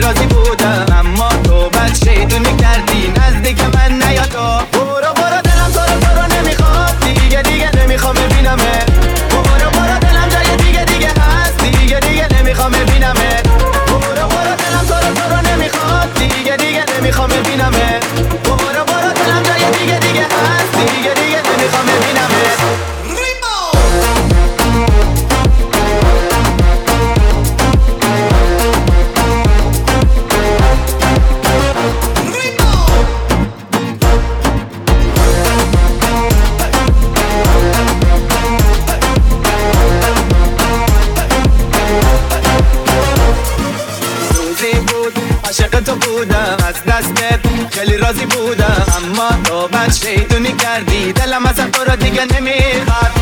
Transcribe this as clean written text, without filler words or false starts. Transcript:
راضی بودم، اما تو بد شیطونی کردی نزدیک من نیا تو. برو دلم تو رو نمیخواد، دیگه نمیخوام ببینمت. برو دلم جای دیگه هست، دیگه نمیخوام ببینمت. برو دلم تو رو نمیخواد، دیگه نمیخوام ببینمت. برو دلم جای دیگه هست، دیگه نمیخوام ببینمت. عاشق تو بودم، از دستت خیلی راضی بودم، اما تو بد شیطونی کردی، دلم اصلا تو رو دیگه نمیخواد.